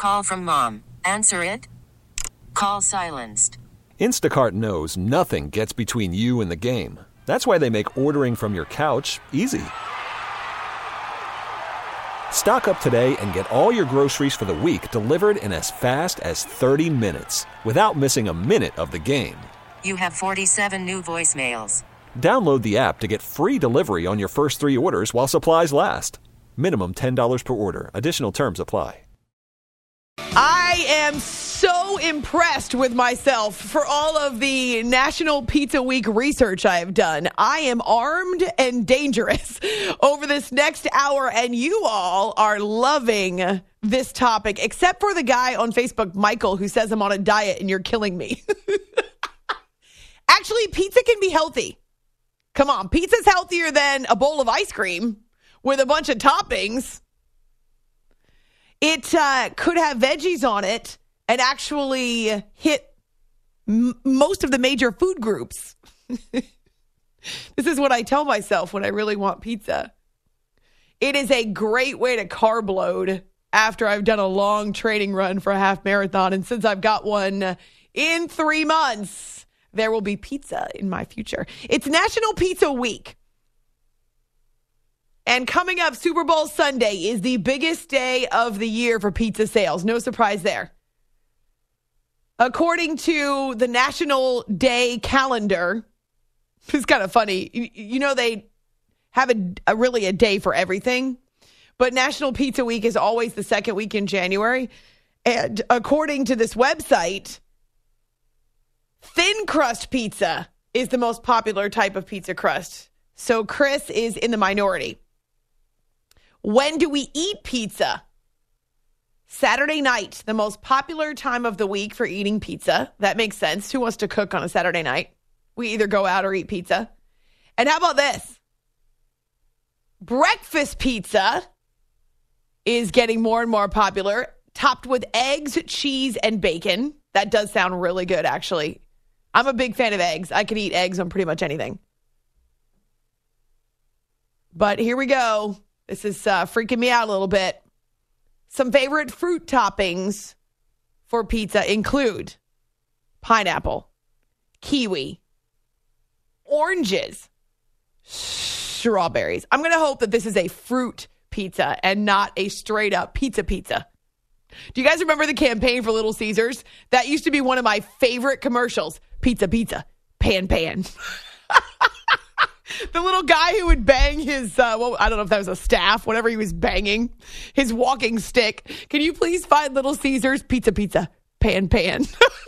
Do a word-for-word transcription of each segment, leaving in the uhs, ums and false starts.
Call from mom. Answer it. Call silenced. Instacart knows nothing gets between you and the game. That's why they make ordering from your couch easy. Stock up today and get all your groceries for the week delivered in as fast as thirty minutes without missing a minute of the game. You have forty-seven new voicemails. Download the app to get free delivery on your first three orders while supplies last. Minimum ten dollars per order. Additional terms apply. I am so impressed with myself for all of the National Pizza Week research I have done. I am armed and dangerous over this next hour, and you all are loving this topic, except for the guy on Facebook, Michael, who says I'm on a diet and you're killing me. Actually, pizza can be healthy. Come on, pizza's healthier than a bowl of ice cream with a bunch of toppings. It uh, could have veggies on it and actually hit m- most of the major food groups. This is what I tell myself when I really want pizza. It is a great way to carb load after I've done a long training run for a half marathon. And since I've got one in three months, there will be pizza in my future. It's National Pizza Week. And coming up, Super Bowl Sunday is the biggest day of the year for pizza sales. No surprise there. According to the National Day calendar, it's kind of funny. You, you know, they have a, a really a day for everything. But National Pizza Week is always the second week in January. And according to this website, thin crust pizza is the most popular type of pizza crust. So Chris is in the minority. When do we eat pizza? Saturday night, the most popular time of the week for eating pizza. That makes sense. Who wants to cook on a Saturday night? We either go out or eat pizza. And how about this? Breakfast pizza is getting more and more popular, topped with eggs, cheese, and bacon. That does sound really good, actually. I'm a big fan of eggs. I could eat eggs on pretty much anything. But here we go. This is uh, freaking me out a little bit. Some favorite fruit toppings for pizza include pineapple, kiwi, oranges, strawberries. I'm going to hope that this is a fruit pizza and not a straight up pizza pizza. Do you guys remember the campaign for Little Caesars? That used to be one of my favorite commercials. Pizza, pizza, pan, pan. The little guy who would bang his, uh, well, I don't know if that was a staff, whatever he was banging, his walking stick. Can you please find Little Caesars? Pizza, pizza, pan, pan.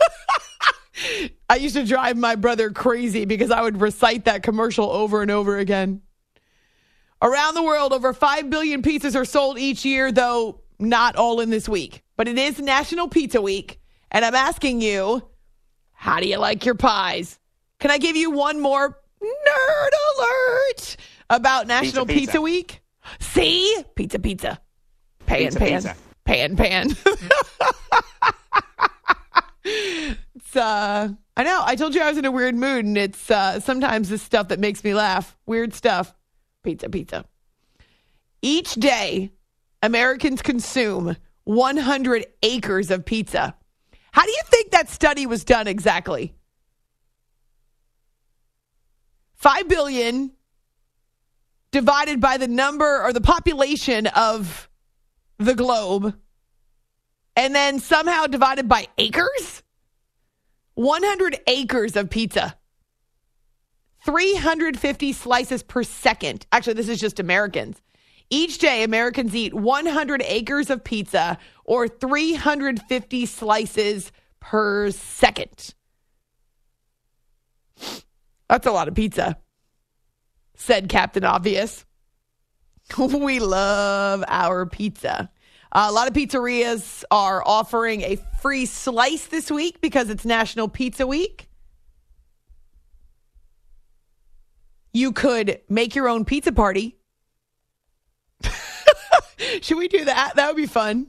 I used to drive my brother crazy because I would recite that commercial over and over again. Around the world, over five billion pizzas are sold each year, though not all in this week. But it is National Pizza Week, and I'm asking you, how do you like your pies? Can I give you one more nerd alert about National Pizza, pizza. pizza Week? See? Pizza, pizza. Pan, pizza, pan. Pizza. Pan, pan. It's, uh, I know. I told you I was in a weird mood, and it's uh, sometimes the stuff that makes me laugh. Weird stuff. Pizza, pizza. Each day, Americans consume one hundred acres of pizza. How do you think that study was done exactly? five billion divided by the number or the population of the globe, and then somehow divided by acres? one hundred acres of pizza. three hundred fifty slices per second. Actually, this is just Americans. Each day, Americans eat one hundred acres of pizza or three hundred fifty slices per second. That's a lot of pizza, said Captain Obvious. We love our pizza. Uh, a lot of pizzerias are offering a free slice this week because it's National Pizza Week. You could make your own pizza party. Should we do that? That would be fun.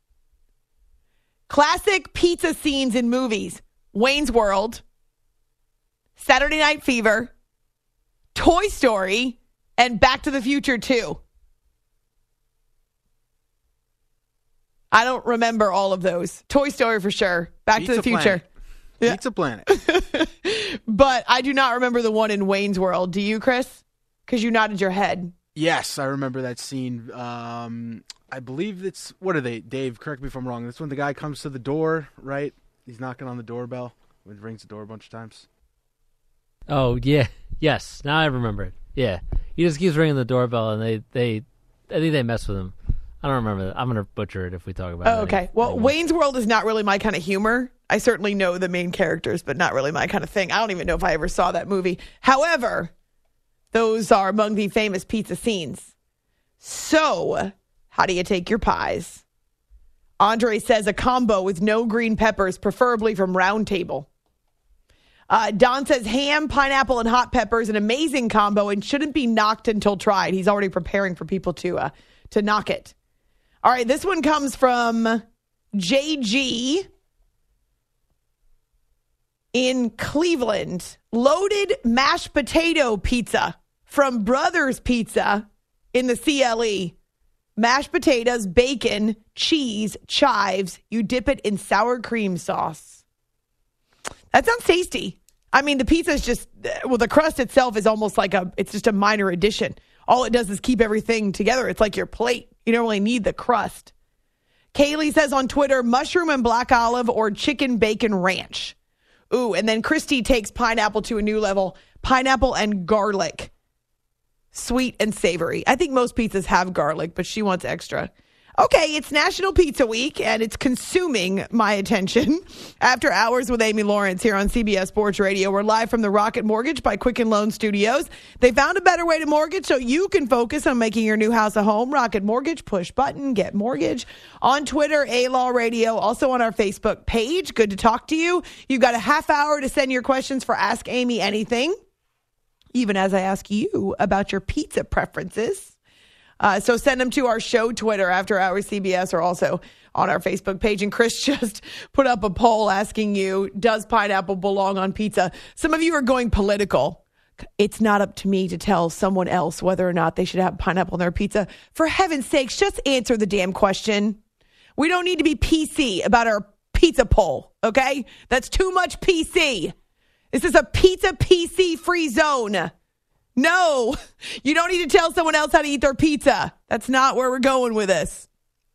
Classic pizza scenes in movies. Wayne's World, Saturday Night Fever, Toy Story, and Back to the Future two. I don't remember all of those. Toy Story for sure. Back Pizza to the Future. Planet. Yeah. Pizza Planet. But I do not remember the one in Wayne's World. Do you, Chris? Because you nodded your head. Yes, I remember that scene. Um, I believe it's, what are they? Dave, correct me if I'm wrong. That's when the guy comes to the door, right? He's knocking on the doorbell. He rings the door a bunch of times. Oh, yeah. Yes. Now I remember it. Yeah. He just keeps ringing the doorbell, and they, they I think they mess with him. I don't remember that. I'm going to butcher it if we talk about oh, it. Okay. Well, anymore. Wayne's World is not really my kind of humor. I certainly know the main characters, but not really my kind of thing. I don't even know if I ever saw that movie. However, those are among the famous pizza scenes. So, how do you take your pies? Andre says a combo with no green peppers, preferably from Round Table. Uh, Don says ham, pineapple, and hot peppers, an amazing combo and shouldn't be knocked until tried. He's already preparing for people to uh, to knock it. All right, this one comes from J G in Cleveland. Loaded mashed potato pizza from Brothers Pizza in the C L E. Mashed potatoes, bacon, cheese, chives. You dip it in sour cream sauce. That sounds tasty. I mean, the pizza is just, well, the crust itself is almost like a, it's just a minor addition. All it does is keep everything together. It's like your plate. You don't really need the crust. Kaylee says on Twitter, mushroom and black olive or chicken bacon ranch. Ooh, and then Christy takes pineapple to a new level. Pineapple and garlic. Sweet and savory. I think most pizzas have garlic, but she wants extra. Okay, it's National Pizza Week, and it's consuming my attention. After Hours with Amy Lawrence here on C B S Sports Radio. We're live from the Rocket Mortgage by Quicken Loan Studios. They found a better way to mortgage so you can focus on making your new house a home. Rocket Mortgage, push button, get mortgage. On Twitter, A-Law Radio, also on our Facebook page. Good to talk to you. You've got a half hour to send your questions for Ask Amy Anything, even as I ask you about your pizza preferences. Uh, so send them to our show Twitter, After Hours C B S, or also on our Facebook page. And Chris just put up a poll asking you, does pineapple belong on pizza? Some of you are going political. It's not up to me to tell someone else whether or not they should have pineapple on their pizza. For heaven's sakes, just answer the damn question. We don't need to be P C about our pizza poll, okay? That's too much P C. This is a pizza P C free zone. No, you don't need to tell someone else how to eat their pizza. That's not where we're going with this.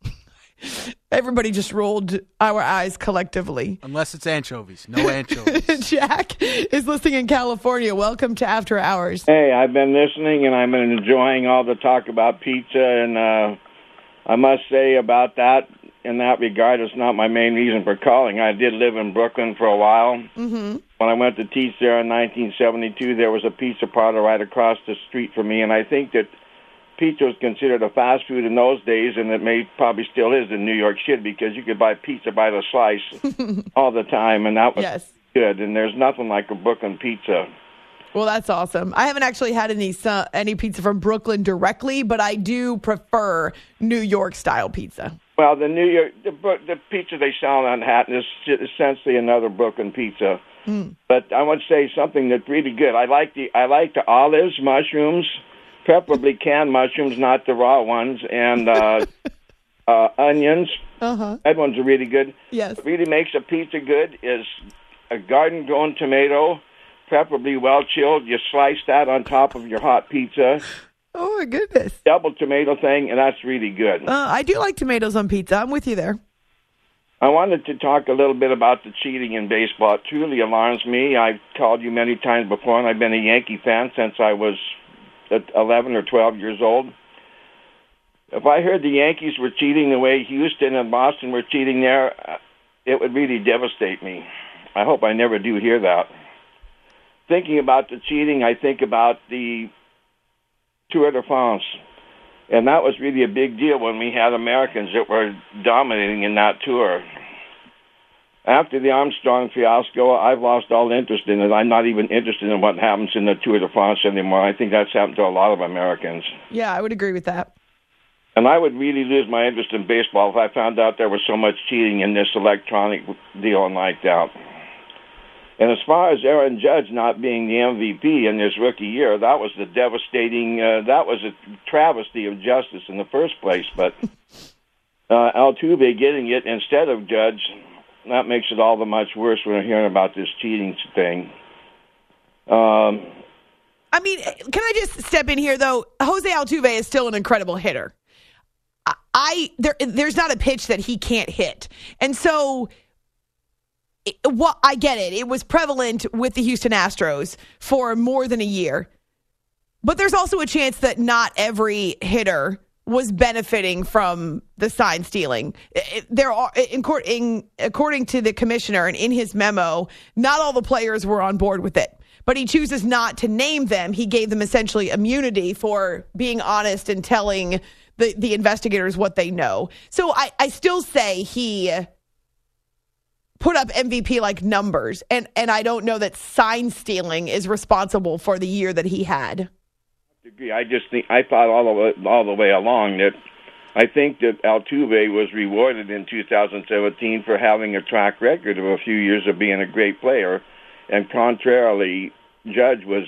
Everybody just rolled our eyes collectively. Unless it's anchovies. No anchovies. Jack is listening in California. Welcome to After Hours. Hey, I've been listening, and I've been enjoying all the talk about pizza. And uh, I must say about that, in that regard, it's not my main reason for calling. I did live in Brooklyn for a while. Mm-hmm. When I went to teach there in nineteen seventy-two, there was a pizza parlor right across the street from me, and I think that pizza was considered a fast food in those days, and it may probably still is in New York City because you could buy pizza by the slice all the time, and that was yes. good. And there's nothing like a Brooklyn pizza. Well, that's awesome. I haven't actually had any uh, any pizza from Brooklyn directly, but I do prefer New York style pizza. Well, the New York the, the pizza they sell in Manhattan is essentially another Brooklyn pizza. Mm. But I want to say something that's really good. I like the I like the olives, mushrooms, preferably canned mushrooms, not the raw ones, and uh, uh, onions. Uh-huh. That one's really good. Yes. What really makes a pizza good is a garden-grown tomato, preferably well-chilled. You slice that on top of your hot pizza. Oh, my goodness. Double tomato thing, and that's really good. Uh, I do like tomatoes on pizza. I'm with you there. I wanted to talk a little bit about the cheating in baseball. It truly alarms me. I've called you many times before, and I've been a Yankee fan since I was eleven or twelve years old. If I heard the Yankees were cheating the way Houston and Boston were cheating there, it would really devastate me. I hope I never do hear that. Thinking about the cheating, I think about the Tour de France. And that was really a big deal when we had Americans that were dominating in that tour. After the Armstrong fiasco, I've lost all interest in it. I'm not even interested in what happens in the Tour de France anymore. I think that's happened to a lot of Americans. Yeah, I would agree with that. And I would really lose my interest in baseball if I found out there was so much cheating in this electronic deal and like that. And as far as Aaron Judge not being the M V P in his rookie year, that was the devastating, uh, that was a travesty of justice in the first place. But uh, Altuve getting it instead of Judge, that makes it all the much worse when we're hearing about this cheating thing. Um, I mean, can I just step in here, though? Jose Altuve is still an incredible hitter. I, I there, there's not a pitch that he can't hit. And so, it, well, I get it. It was prevalent with the Houston Astros for more than a year. But there's also a chance that not every hitter was benefiting from the sign stealing. It, there are, in, according to the commissioner and in his memo, not all the players were on board with it. But he chooses not to name them. He gave them essentially immunity for being honest and telling the, the investigators what they know. So I, I still say he put up M V P-like numbers, and, and I don't know that sign stealing is responsible for the year that he had. I just think I thought all the way, all the way along that I think that Altuve was rewarded in two thousand seventeen for having a track record of a few years of being a great player, and contrarily, Judge was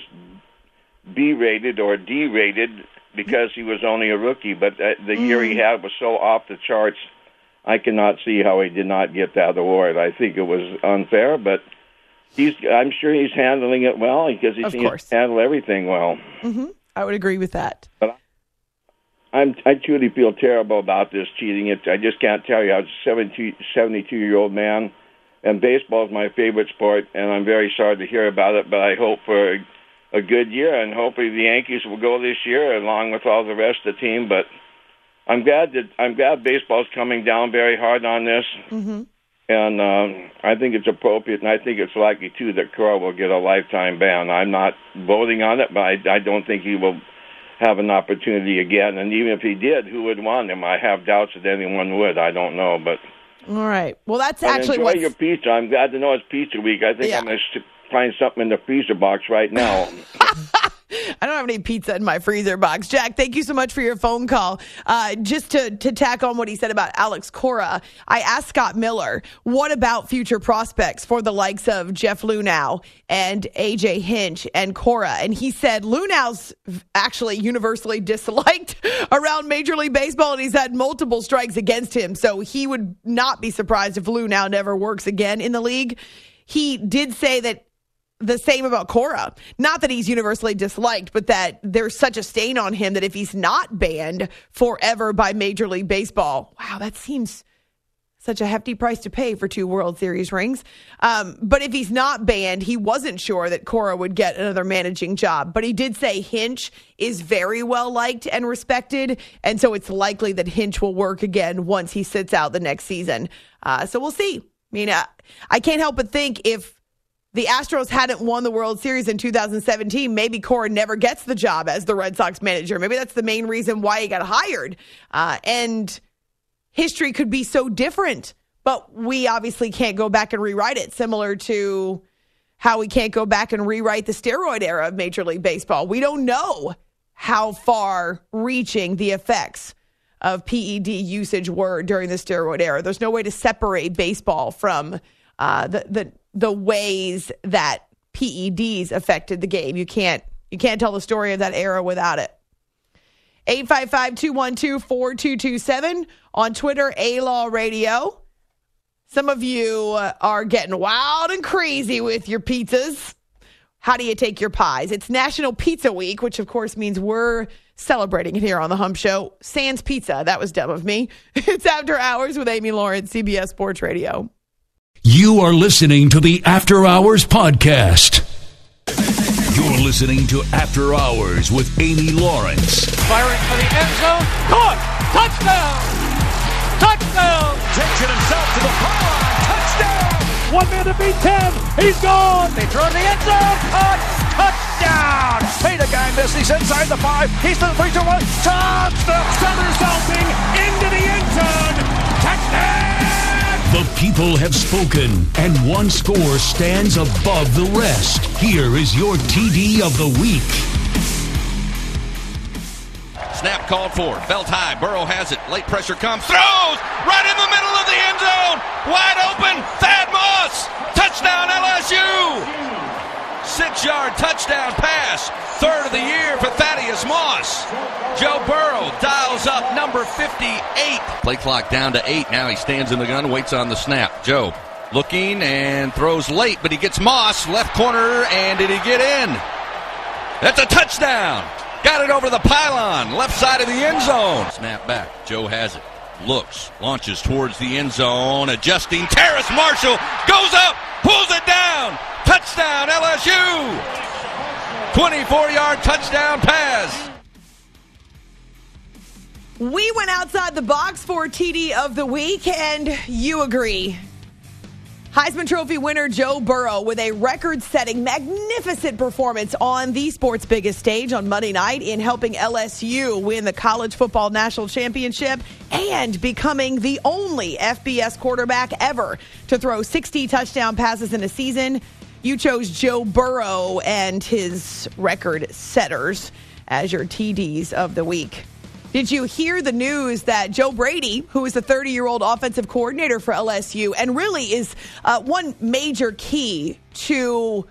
B-rated or D-rated because he was only a rookie. But uh, the mm. year he had was so off the charts, I cannot see how he did not get that award. I think it was unfair, but he's I'm sure he's handling it well because he seems to handle everything well. Mm-hmm. I would agree with that. But I'm, I truly feel terrible about this cheating. It, I just can't tell you. I was a seventy-two-year-old man, and baseball is my favorite sport, and I'm very sorry to hear about it, but I hope for a, a good year, and hopefully the Yankees will go this year along with all the rest of the team. But I'm glad that I'm glad baseball's coming down very hard on this, mm-hmm. and um, I think it's appropriate, and I think it's likely, too, that Cora will get a lifetime ban. I'm not voting on it, but I, I don't think he will have an opportunity again. And even if he did, who would want him? I have doubts that anyone would. I don't know, but... All right. Well, that's but actually enjoy what's... your pizza. I'm glad to know it's pizza week. I think yeah. I'm going to find something in the freezer box right now. I don't have any pizza in my freezer box. Jack, thank you so much for your phone call. Uh, just to, to tack on what he said about Alex Cora, I asked Scott Miller, what about future prospects for the likes of Jeff Luhnow and A J Hinch and Cora? And he said Luhnow's actually universally disliked around Major League Baseball, and he's had multiple strikes against him. So he would not be surprised if Luhnow never works again in the league. He did say that the same about Cora. Not that he's universally disliked, but that there's such a stain on him that if he's not banned forever by Major League Baseball, wow, that seems such a hefty price to pay for two World Series rings. Um, but if he's not banned, he wasn't sure that Cora would get another managing job. But he did say Hinch is very well liked and respected, and so it's likely that Hinch will work again once he sits out the next season. Uh, so we'll see. I mean, uh, I can't help but think if the Astros hadn't won the World Series in two thousand seventeen, maybe Cora never gets the job as the Red Sox manager. Maybe that's the main reason why he got hired. Uh, and history could be so different, but we obviously can't go back and rewrite it, similar to how we can't go back and rewrite the steroid era of Major League Baseball. We don't know how far reaching the effects of P E D usage were during the steroid era. There's no way to separate baseball from uh, the, the the ways that P E Ds affected the game. You can't you can't tell the story of that era without it. eight five five, two one two, four two two seven on Twitter, A-Law Radio. Some of you uh, are getting wild and crazy with your pizzas. How do you take your pies? It's National Pizza Week, which of course means we're celebrating it here on the Hump Show. Sans Pizza. That was dumb of me. It's After Hours with Amy Lawrence, C B S Sports Radio. You are listening to the After Hours Podcast. You're listening to After Hours with Amy Lawrence. Firing for the end zone. Caught! Touchdown! Touchdown! Takes it himself to the pylon. Touchdown! One man to beat ten. He's gone. They throw in the end zone. Caught! Touchdown! Hey, the guy missed. He's inside the five. He's to the three, two, one. Touchdown! Somersaulting into the end zone. Touchdown! The people have spoken, and one score stands above the rest. Here is your T D of the week. Snap called for. Belt high. Burrow has it. Late pressure comes. Throws! Right in the middle of the end zone! Wide open! Thad Moss! Touchdown L S U! Six six-yard touchdown pass. Third of the year for Thaddeus Moss. Joe Burrow dials up number fifty-eight. Play clock down to eight. Now he stands in the gun, waits on the snap. Joe looking and throws late, but he gets Moss, left corner, and did he get in? That's a touchdown. Got it over the pylon, left side of the end zone. Snap back. Joe has it. Looks, launches towards the end zone, adjusting. Terrace Marshall goes up, pulls it down. Touchdown, L S U. twenty-four-yard touchdown pass. We went outside the box for T D of the week, and you agree. Heisman Trophy winner Joe Burrow with a record-setting, magnificent performance on the sport's biggest stage on Monday night in helping L S U win the College Football National Championship and becoming the only F B S quarterback ever to throw sixty touchdown passes in a season. You chose Joe Burrow and his record setters as your T Ds of the week. Did you hear the news that Joe Brady, who is the thirty-year-old offensive coordinator for L S U and really is uh, one major key to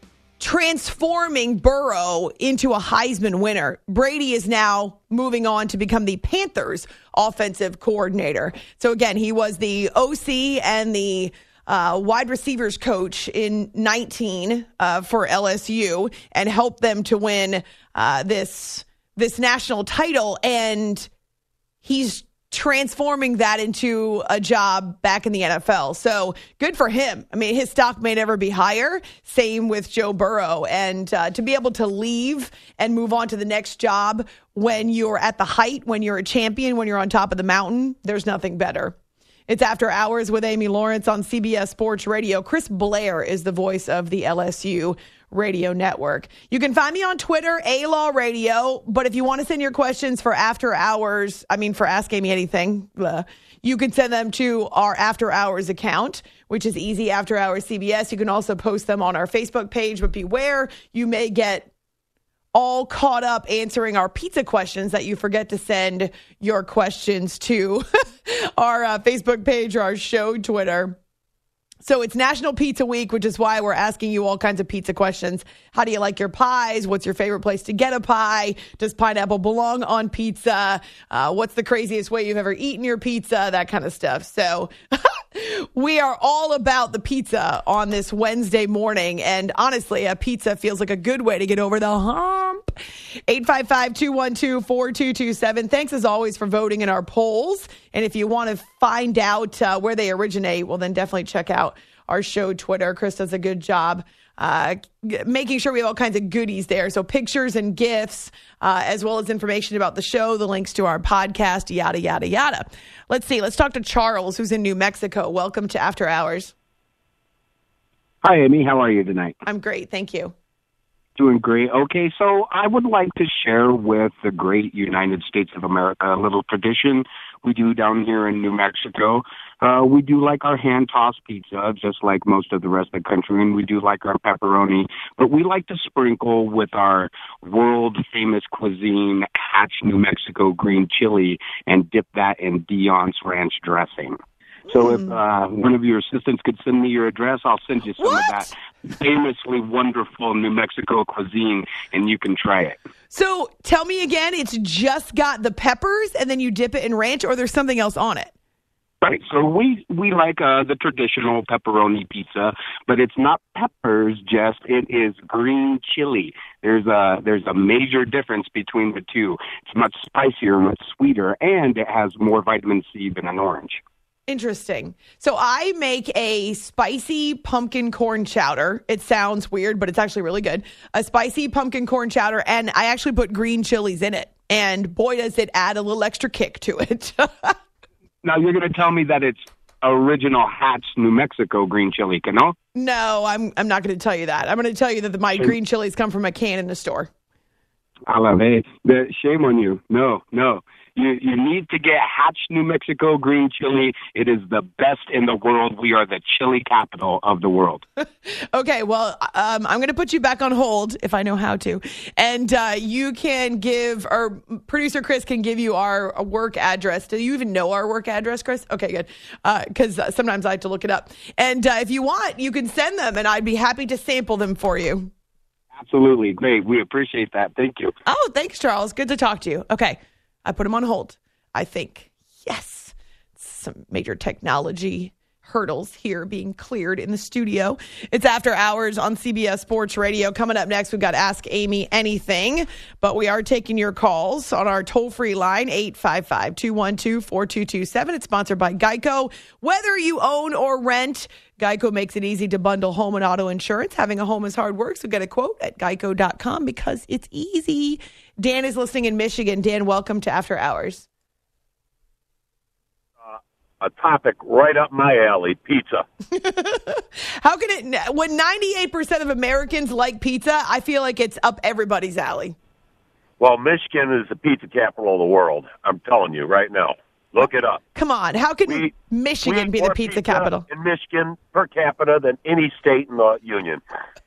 transforming Burrow into a Heisman winner? Brady is now moving on to become the Panthers offensive coordinator. So again, he was the O C and the uh, wide receivers coach in nineteen uh, for L S U and helped them to win uh, this this national title, and he's transforming that into a job back in the N F L. So good for him. I mean, his stock may never be higher. Same with Joe Burrow. And uh, to be able to leave and move on to the next job when you're at the height, when you're a champion, when you're on top of the mountain, there's nothing better. It's After Hours with Amy Lawrence on C B S Sports Radio. Chris Blair is the voice of the L S U Radio Network. You can find me on Twitter, A-Law Radio. But if you want to send your questions for After Hours, I mean, for Ask Amy Anything, blah, you can send them to our After Hours account, which is easy, After Hours C B S. You can also post them on our Facebook page, but beware, you may get all caught up answering our pizza questions that you forget to send your questions to our uh, Facebook page or our show Twitter. So it's National Pizza Week, which is why we're asking you all kinds of pizza questions. How do you like your pies? What's your favorite place to get a pie? Does pineapple belong on pizza? Uh, what's the craziest way you've ever eaten your pizza? That kind of stuff. So we are all about the pizza on this Wednesday morning. And honestly, a pizza feels like a good way to get over the hump. eight five five, two one two, four two two seven. Thanks as always for voting in our polls. And if you want to find out uh, where they originate, well, then definitely check out our show Twitter. Chris does a good job uh, making sure we have all kinds of goodies there. So pictures and GIFs, uh, as well as information about the show, the links to our podcast, yada, yada, yada. Let's see. Let's talk to Charles, who's in New Mexico. Welcome to After Hours. Hi, Amy. How are you tonight? I'm great. Thank you. Doing great. Okay, so I would like to share with the great United States of America a little tradition we do down here in New Mexico. Uh, we do like our hand-tossed pizza, just like most of the rest of the country, and we do like our pepperoni. But we like to sprinkle with our world-famous cuisine, Hatch, New Mexico green chili, and dip that in Dion's ranch dressing. So if uh, one of your assistants could send me your address, I'll send you some what? of that famously wonderful New Mexico cuisine, and you can try it. So tell me again, it's just got the peppers, and then you dip it in ranch, or there's something else on it? Right. So we, we like uh, the traditional pepperoni pizza, but it's not peppers, just it is green chili. There's a, there's a major difference between the two. It's much spicier, much sweeter, and it has more vitamin C than an orange. Interesting. So I make a spicy pumpkin corn chowder. It sounds weird, but it's actually really good. A spicy pumpkin corn chowder, and I actually put green chilies in it. And boy, does it add a little extra kick to it. Now, you're going to tell me that it's original Hatch, New Mexico green chili, no? No, I'm I'm not going to tell you that. I'm going to tell you that the, my green chilies come from a can in the store. I love it. The, shame on you. No, no. You you need to get Hatch, New Mexico green chili. It is the best in the world. We are the chili capital of the world. Okay, well, um, I'm going to put you back on hold if I know how to. And uh, you can give, or producer Chris can give you our work address. Do you even know our work address, Chris? Okay, good. Because uh, sometimes I have to look it up. And uh, if you want, you can send them, and I'd be happy to sample them for you. Absolutely. Great. We appreciate that. Thank you. Oh, thanks, Charles. Good to talk to you. Okay. I put him on hold. I think, yes, some major technology hurdles here being cleared in the studio. It's After Hours on C B S Sports Radio. Coming up next, we've got Ask Amy Anything, but we are taking your calls on our toll-free line, eight five five, two one two, four two two seven. It's sponsored by Geico. Whether you own or rent, Geico makes it easy to bundle home and auto insurance. Having a home is hard work, so get a quote at geico dot com because it's easy. Dan is listening in Michigan. Dan, welcome to After Hours. A topic right up my alley, pizza. How can it, when ninety-eight percent of Americans like pizza, I feel like it's up everybody's alley. Well, Michigan is the pizza capital of the world. I'm telling you right now. Look it up. Come on. How can we, Michigan we be the pizza, pizza capital? In Michigan, per capita, than any state in the union.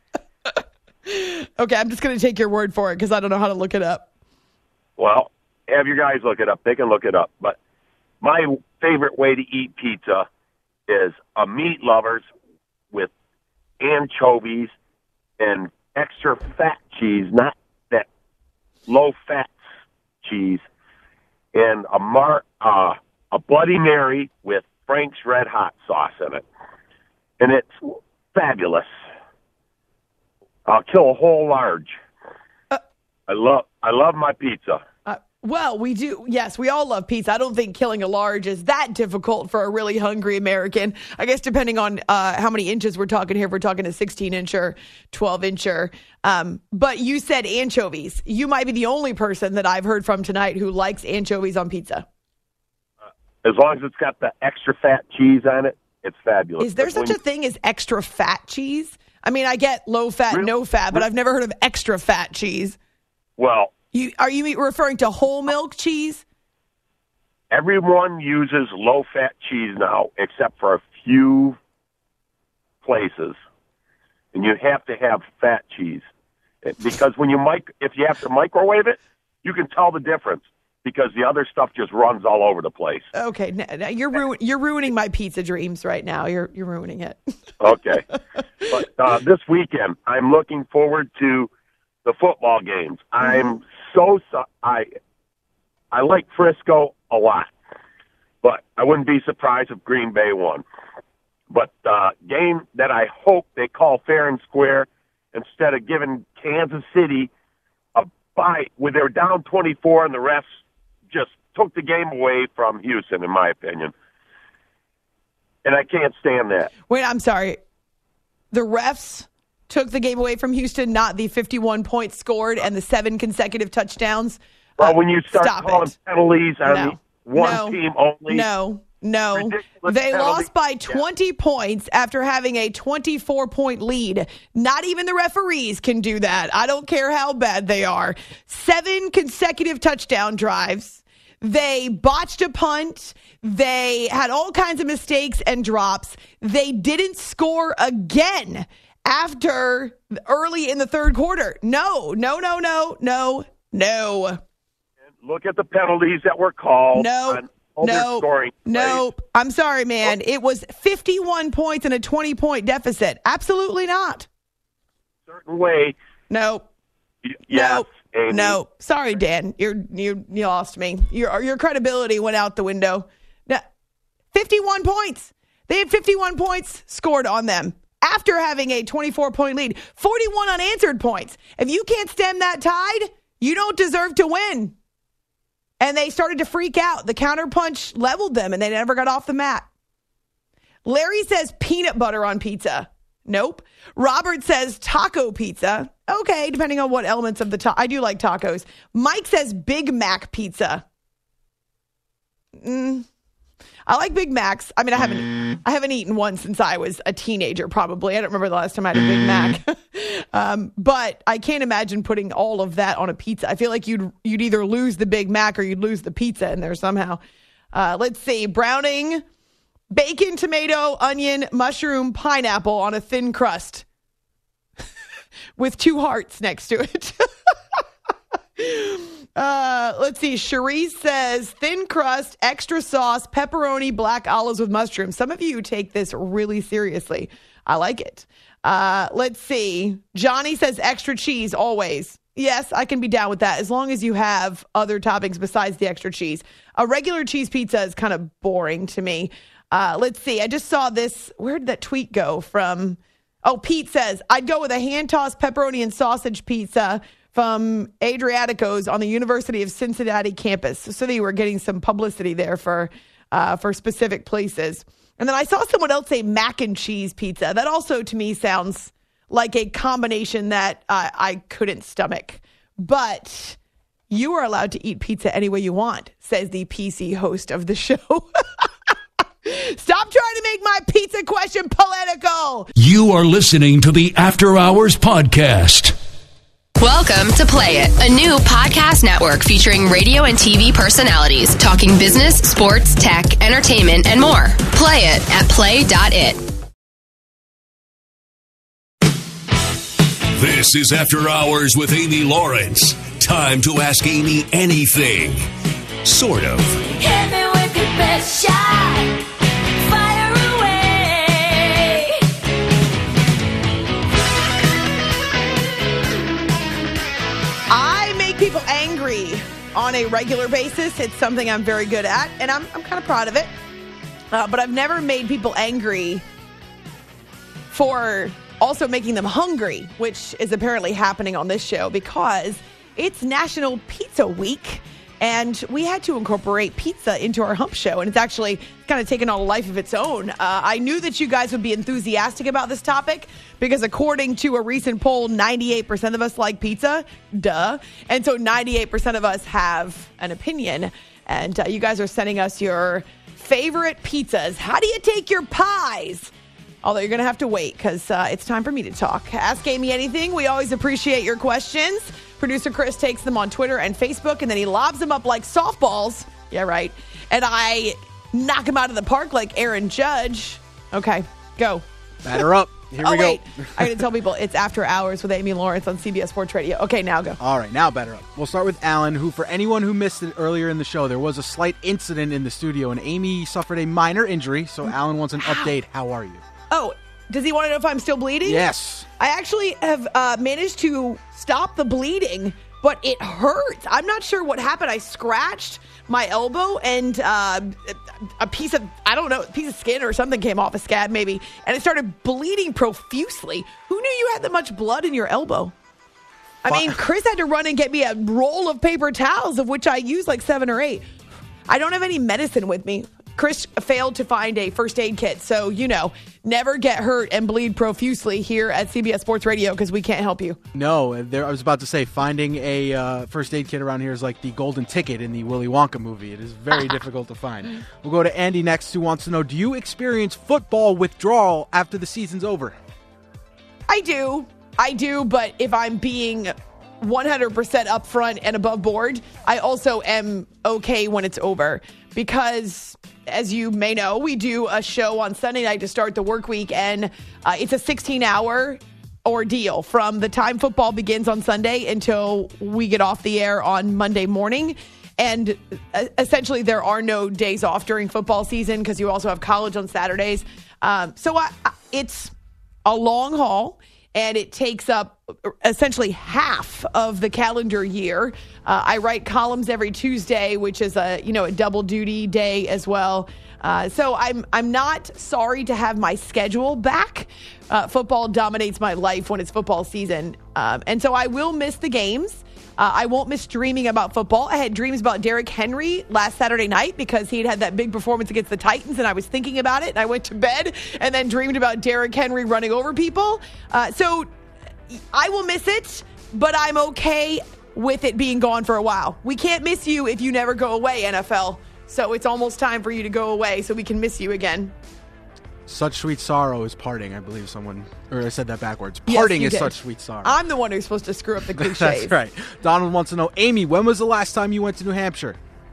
Okay, I'm just going to take your word for it because I don't know how to look it up. Well, have your guys look it up. They can look it up. But my favorite way to eat pizza is a meat lovers with anchovies and extra fat cheese, not that low fat cheese, and a mar uh, a Bloody Mary with Frank's Red Hot sauce in it, and it's fabulous. I'll kill a whole large. Uh, I love I love my pizza. Uh, well, we do. Yes, we all love pizza. I don't think killing a large is that difficult for a really hungry American. I guess depending on uh, how many inches we're talking here, if we're talking a sixteen incher, twelve incher. Um, but you said anchovies. You might be the only person that I've heard from tonight who likes anchovies on pizza. As long as it's got the extra fat cheese on it, it's fabulous. Is there such a thing as extra fat cheese? I mean, I get low fat, really? no fat, but I've never heard of extra fat cheese. Well, you are you referring to whole milk cheese? Everyone uses low fat cheese now, except for a few places, and you have to have fat cheese because when you mic, if you have to microwave it, you can tell the difference. Because the other stuff just runs all over the place. Okay, now you're ru- you're ruining my pizza dreams right now. You're you're ruining it. Okay, but uh, this weekend I'm looking forward to the football games. I'm so, so I I like Frisco a lot, but I wouldn't be surprised if Green Bay won. But uh, game that I hope they call fair and square instead of giving Kansas City a bite when they were down twenty-four and the refs just took the game away from Houston, in my opinion. And I can't stand that. Wait, I'm sorry. The refs took the game away from Houston, not the fifty-one points scored and the seven consecutive touchdowns? Well, uh, when you start calling it. penalties on no. one no. team only. No, no. Ridiculous they penalty. lost by twenty yeah. points after having a twenty-four point lead. Not even the referees can do that. I don't care how bad they are. Seven consecutive touchdown drives. They botched a punt. They had all kinds of mistakes and drops. They didn't score again after early in the third quarter. No, no, no, no, no, no. Look at the penalties that were called. No, no, scoring no. I'm sorry, man. It was fifty-one points and a twenty point deficit. Absolutely not. Certain way. No. Y- yes. No. Amy. No, sorry, Dan. You're you you lost me. Your your credibility went out the window. Now, fifty-one points. They had fifty-one points scored on them after having a twenty-four point lead. forty-one unanswered points. If you can't stem that tide, you don't deserve to win. And they started to freak out. The counterpunch leveled them, and they never got off the mat. Larry says peanut butter on pizza. Nope. Robert says taco pizza. Okay, depending on what elements of the ta- I do like tacos. Mike says Big Mac pizza. Mm. I like Big Macs. I mean, I haven't mm. I haven't eaten one since I was a teenager, probably. I don't remember the last time I had a Big Mac. um, but I can't imagine putting all of that on a pizza. I feel like you'd you'd either lose the Big Mac or you'd lose the pizza in there somehow. Uh, let's see. Browning, bacon, tomato, onion, mushroom, pineapple on a thin crust with two hearts next to it. Uh, let's see. Cherise says thin crust, extra sauce, pepperoni, black olives with mushrooms. Some of you take this really seriously. I like it. Uh, let's see. Johnny says extra cheese always. Yes, I can be down with that as long as you have other toppings besides the extra cheese. A regular cheese pizza is kind of boring to me. Uh, let's see. I just saw this. Where did that tweet go from? Oh, Pete says, I'd go with a hand-tossed pepperoni and sausage pizza from Adriatico's on the University of Cincinnati campus. So that you were getting some publicity there for uh, for specific places. And then I saw someone else say mac and cheese pizza. That also, to me, sounds like a combination that uh, I couldn't stomach. But you are allowed to eat pizza any way you want, says the P C host of the show. Stop trying to make my pizza question political. You are listening to the After Hours Podcast. Welcome to Play It, a new podcast network featuring radio and T V personalities talking business, sports, tech, entertainment, and more. Play it at play dot it. This is After Hours with Amy Lawrence. Time to ask Amy anything. Sort of. Hit me with your best shot. Fire away. I make people angry on a regular basis. It's something I'm very good at, and I'm, I'm kind of proud of it. Uh, but I've never made people angry for also making them hungry, which is apparently happening on this show because it's National Pizza Week. And we had to incorporate pizza into our hump show. And it's actually kind of taken on a life of its own. Uh, I knew that you guys would be enthusiastic about this topic because according to a recent poll, ninety-eight percent of us like pizza. Duh. And so ninety-eight percent of us have an opinion. And uh, you guys are sending us your favorite pizzas. How do you take your pies? Although you're going to have to wait because uh, it's time for me to talk. Ask Amy anything. We always appreciate your questions. Producer Chris takes them on Twitter and Facebook, and then he lobs them up like softballs. Yeah, right. And I knock them out of the park like Aaron Judge. Okay, go. Batter up. Here oh, we wait. go. I'm going to tell people it's After Hours with Amy Lawrence on C B S Sports Radio. Okay, now go. All right, now batter up. We'll start with Alan, who, for anyone who missed it earlier in the show, there was a slight incident in the studio, and Amy suffered a minor injury. So Alan wants an update. How are you? Oh, does he want to know if I'm still bleeding? Yes. I actually have uh, managed to stop the bleeding, but it hurts. I'm not sure what happened. I scratched my elbow and uh, a piece of, I don't know, a piece of skin or something came off, a scab maybe, and it started bleeding profusely. Who knew you had that much blood in your elbow? I mean, Chris had to run and get me a roll of paper towels, of which I use like seven or eight. I don't have any medicine with me. Chris failed to find a first aid kit. So, you know, never get hurt and bleed profusely here at C B S Sports Radio because we can't help you. No, there, I was about to say, finding a uh, first aid kit around here is like the golden ticket in the Willy Wonka movie. It is very difficult to find. We'll go to Andy next, who wants to know, do you experience football withdrawal after the season's over? I do. I do, but if I'm being one hundred percent upfront and above board, I also am okay when it's over because, as you may know, we do a show on Sunday night to start the work week, and uh, it's a sixteen-hour ordeal from the time football begins on Sunday until we get off the air on Monday morning. And uh, essentially, there are no days off during football season because you also have college on Saturdays. Um, so I, I, it's a long haul. And it takes up essentially half of the calendar year. Uh, I write columns every Tuesday, which is a you know a double duty day as well. Uh, so I'm I'm not sorry to have my schedule back. Uh, football dominates my life when it's football season, um, and so I will miss the games. Uh, I won't miss dreaming about football. I had dreams about Derrick Henry last Saturday night because he'd had that big performance against the Titans, and I was thinking about it, and I went to bed and then dreamed about Derrick Henry running over people. Uh, so I will miss it, but I'm okay with it being gone for a while. We can't miss you if you never go away, N F L. So it's almost time for you to go away so we can miss you again. Such sweet sorrow is parting, I believe someone, or I said that backwards. Yes, Parting is did. such sweet sorrow. I'm the one who's supposed to screw up the cliches. That's right. Donald wants to know, Amy, when was the last time you went to New Hampshire?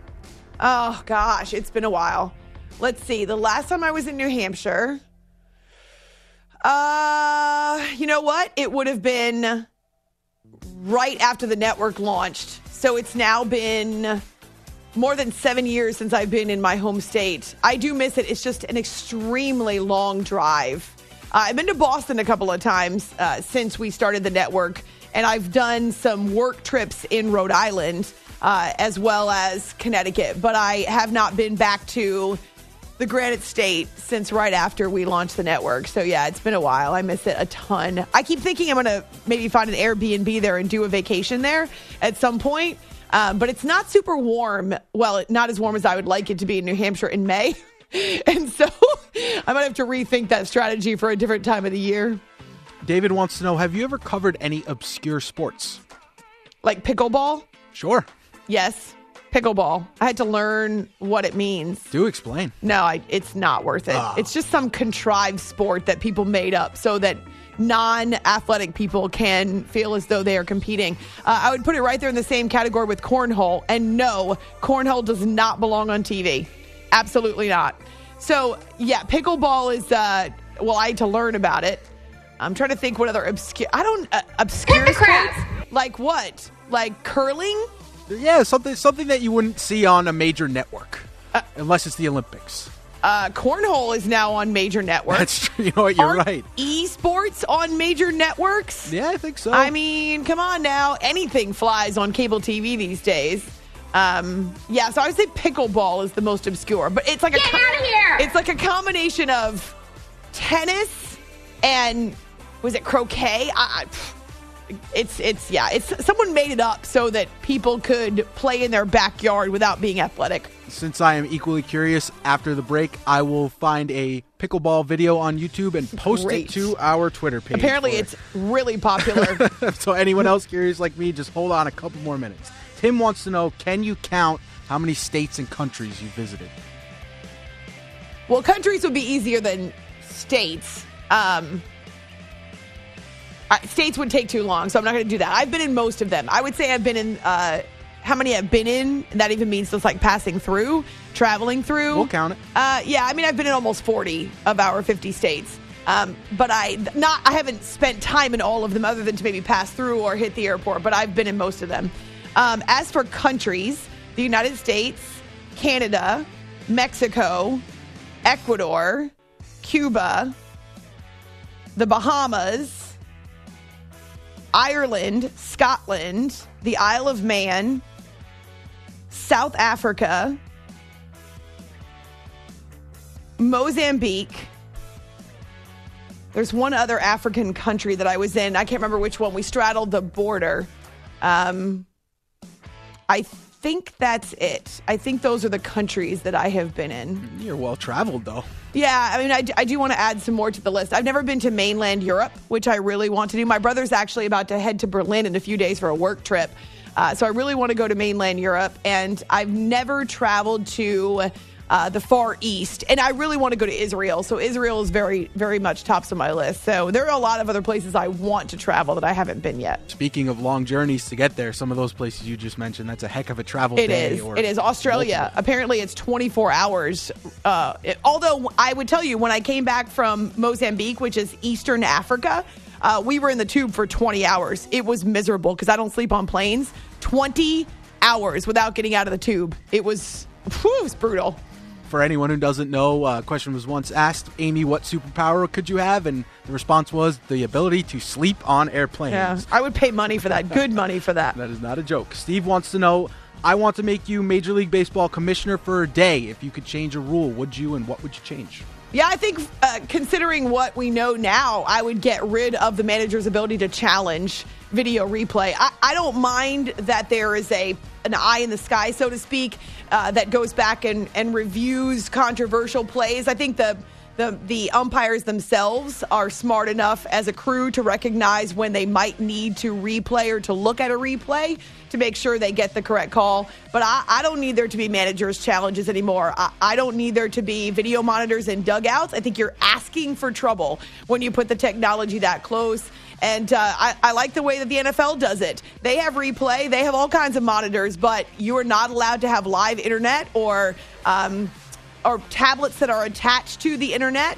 Oh, gosh, it's been a while. Let's see. The last time I was in New Hampshire, uh, you know what? It would have been right after the network launched. So it's now been more than seven years since I've been in my home state. I do miss it. It's just an extremely long drive. Uh, I've been to Boston a couple of times uh, since we started the network, and I've done some work trips in Rhode Island uh, as well as Connecticut. But I have not been back to the Granite State since right after we launched the network. So, yeah, it's been a while. I miss it a ton. I keep thinking I'm going to maybe find an Airbnb there and do a vacation there at some point. Um, but it's not super warm. Well, not as warm as I would like it to be in New Hampshire in May. And so I might have to rethink that strategy for a different time of the year. David wants to know, have you ever covered any obscure sports? Like pickleball? Sure. Yes. Pickleball. I had to learn what it means. Do explain. No, I, it's not worth it. Oh. It's just some contrived sport that people made up so that non-athletic people can feel as though they are competing. Uh, I would put it right there in the same category with cornhole. And no, cornhole does not belong on T V. Absolutely not. So, yeah, pickleball is, uh, well, I had to learn about it. I'm trying to think what other obscure, I don't, uh, obscure sports? Like what? Like curling? Yeah, something something that you wouldn't see on a major network, uh, unless it's the Olympics. Uh, cornhole is now on major networks. That's true. You know what? You're Aren't right. Esports on major networks? Yeah, I think so. I mean, come on now. Anything flies on cable T V these days. Um, yeah, so I would say pickleball is the most obscure, but it's like Get a com- out of here! It's like a combination of tennis and was it croquet? I, I, it's it's yeah, it's someone made it up so that people could play in their backyard without being athletic. Since I am equally curious, after the break, I will find a pickleball video on YouTube and post Great. it to our Twitter page. Apparently, for- it's really popular. So anyone else curious like me, just hold on a couple more minutes. Tim wants to know, can you count how many states and countries you visited? Well, countries would be easier than states. Um, uh, states would take too long, so I'm not going to do that. I've been in most of them. I would say I've been in, uh, how many I've been in, that even means just like passing through, traveling through. We'll count it. Uh, yeah, I mean, I've been in almost forty of our fifty states. Um, but I not I haven't spent time in all of them other than to maybe pass through or hit the airport, but I've been in most of them. Um, as for countries, the United States, Canada, Mexico, Ecuador, Cuba, the Bahamas, Ireland, Scotland, the Isle of Man, South Africa, Mozambique. There's one other African country that I was in. I can't remember which one. We straddled the border. Um, I think that's it. I think those are the countries that I have been in. You're well traveled, though. Yeah, I mean, I, I do want to add some more to the list. I've never been to mainland Europe, which I really want to do. My brother's actually about to head to Berlin in a few days for a work trip. Uh, so I really want to go to mainland Europe. And I've never traveled to uh, the Far East. And I really want to go to Israel. So Israel is very, very much tops of my list. So there are a lot of other places I want to travel that I haven't been yet. Speaking of long journeys to get there, some of those places you just mentioned, that's a heck of a travel It day. is. Or It is. Australia, multiple. apparently it's twenty-four hours. Uh, it, although I would tell you, when I came back from Mozambique, which is Eastern Africa, uh, we were in the tube for twenty hours. It was miserable because I don't sleep on planes. twenty hours without getting out of the tube. It was, whew, it was brutal. For anyone who doesn't know, a question was once asked, Amy, what superpower could you have? And the response was the ability to sleep on airplanes. Yeah, I would pay money for that. Good money for that. That is not a joke. Steve wants to know, I want to make you Major League Baseball commissioner for a day. If you could change a rule, would you, and what would you change? Yeah, I think uh, considering what we know now, I would get rid of the manager's ability to challenge video replay. I, I don't mind that there is a an eye in the sky, so to speak, uh, that goes back and, and reviews controversial plays. I think the, the the umpires themselves are smart enough as a crew to recognize when they might need to replay or to look at a replay to make sure they get the correct call. But I, I don't need there to be managers' challenges anymore. I, I don't need there to be video monitors in dugouts. I think you're asking for trouble when you put the technology that close. And uh, I, I like the way that the N F L does it. They have replay. They have all kinds of monitors, but you are not allowed to have live internet or um, or tablets that are attached to the internet.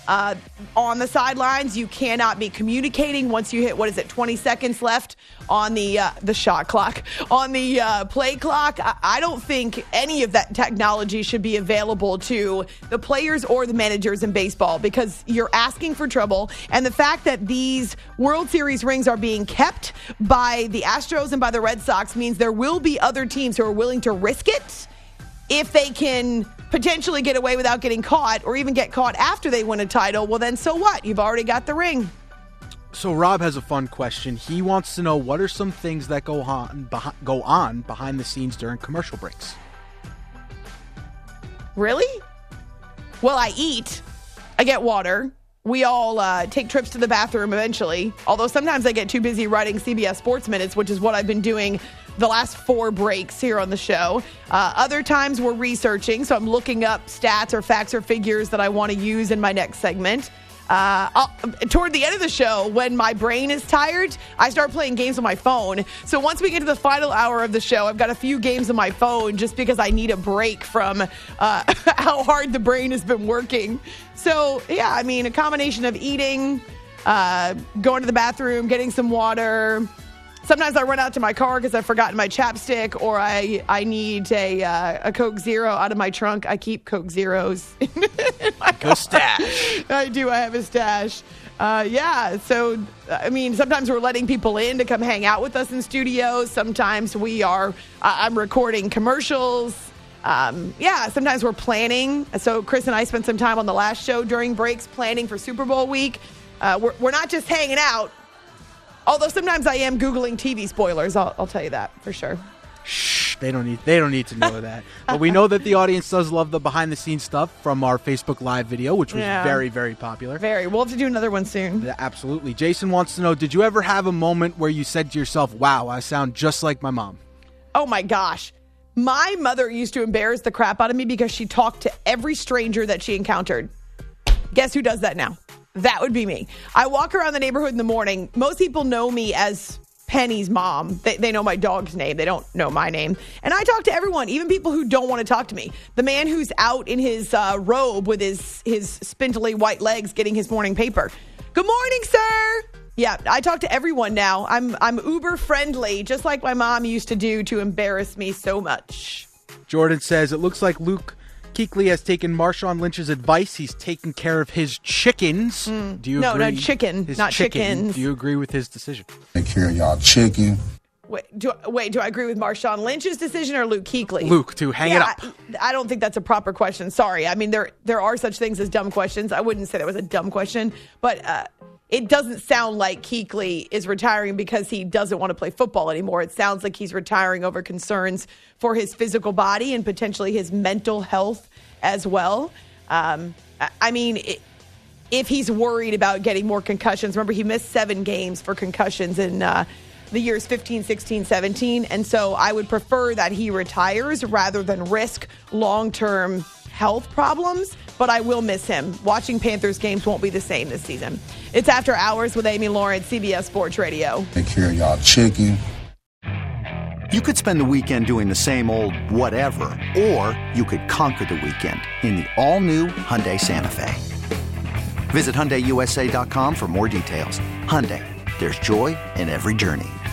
Uh, on the sidelines, you cannot be communicating once you hit, what is it, twenty seconds left on the uh, the shot clock, on the uh, play clock. I, I don't think any of that technology should be available to the players or the managers in baseball, because you're asking for trouble. And the fact that these World Series rings are being kept by the Astros and by the Red Sox means there will be other teams who are willing to risk it if they can potentially get away without getting caught, or even get caught after they win a title. Well, then so what? You've already got the ring. So Rob has a fun question. He wants to know, what are some things that go on, beh- go on behind the scenes during commercial breaks? Really? Well, I eat. I get water. We all uh, take trips to the bathroom eventually. Although sometimes I get too busy writing C B S Sports Minutes, which is what I've been doing the last four breaks here on the show. Uh, other times we're researching, so I'm looking up stats or facts or figures that I want to use in my next segment. Uh, I'll, toward the end of the show, when my brain is tired, I start playing games on my phone. So once we get to the final hour of the show, I've got a few games on my phone just because I need a break from uh, how hard the brain has been working. So, yeah, I mean, a combination of eating, uh, going to the bathroom, getting some water. Sometimes I run out to my car because I've forgotten my chapstick, or I, I need a uh, a Coke Zero out of my trunk. I keep Coke Zeros in my car. Stash. I do. I have a stash. Uh, yeah. So, I mean, sometimes we're letting people in to come hang out with us in studios. Sometimes we are, uh, I'm recording commercials. Um, yeah, sometimes we're planning. So Chris and I spent some time on the last show during breaks planning for Super Bowl week. Uh, we're, we're not just hanging out. Although sometimes I am Googling T V spoilers, I'll, I'll tell you that for sure. Shh, they don't need they don't need to know that. But we know that the audience does love the behind the scenes stuff from our Facebook Live video, which was Yeah. very, very popular. Very. We'll have to do another one soon. Yeah, absolutely. Jason wants to know, did you ever have a moment where you said to yourself, wow, I sound just like my mom? Oh my gosh. My mother used to embarrass the crap out of me because she talked to every stranger that she encountered. Guess who does that now? That would be me. I walk around the neighborhood in the morning. Most people know me as Penny's mom. They, they know my dog's name. They don't know my name. And I talk to everyone, even people who don't want to talk to me. The man who's out in his uh, robe with his, his spindly white legs getting his morning paper. Good morning, sir. Yeah, I talk to everyone now. I'm I'm uber friendly, just like my mom used to do to embarrass me so much. Jordan says, it looks like Luke Kuechly has taken Marshawn Lynch's advice. He's taking care of his chickens. Mm. Do you No, agree? no, chicken, His not chicken. chickens. Do you agree with his decision? Take care of y'all chicken. Wait, do, wait, do I agree with Marshawn Lynch's decision or Luke Kuechly? Luke, to hang yeah, it up. I, I don't think that's a proper question. Sorry. I mean, there there are such things as dumb questions. I wouldn't say that was a dumb question, but uh, it doesn't sound like Kuechly is retiring because he doesn't want to play football anymore. It sounds like he's retiring over concerns for his physical body and potentially his mental health as well. Um, I, I mean, it, if he's worried about getting more concussions, remember he missed seven games for concussions in uh, the years fifteen, sixteen, seventeen. And so I would prefer that he retires rather than risk long-term health problems, but I will miss him. Watching Panthers games won't be the same this season. It's After Hours with Amy Lawrence, C B S Sports Radio. Take care of y'all chicken. You could spend the weekend doing the same old whatever, or you could conquer the weekend in the all-new Hyundai Santa Fe. Visit Hyundai U S A dot com for more details. Hyundai, there's joy in every journey.